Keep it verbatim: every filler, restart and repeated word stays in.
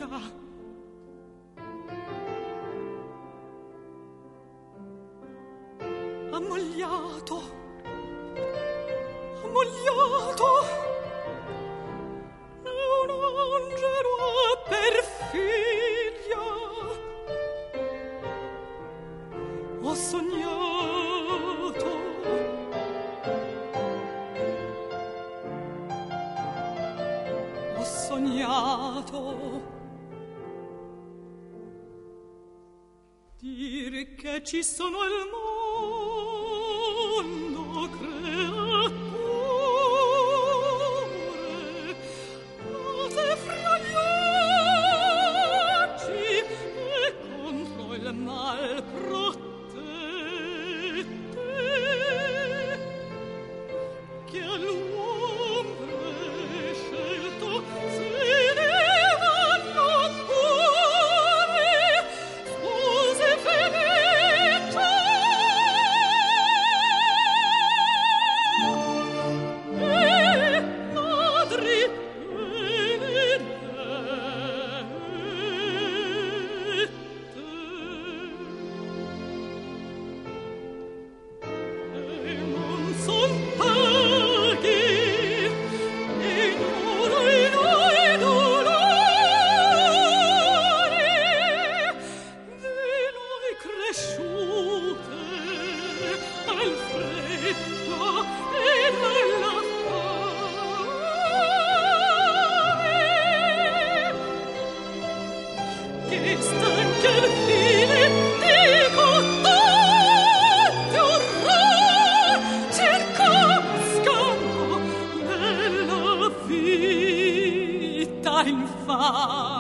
Ammogliato, ammogliato, un angelo per figlia. Ho sognato, ho sognato dire che ci sono al mondo creature nate fra gli occhi e contro il mal protette, che all'ombre scelto si levano pure spose felici. Infatti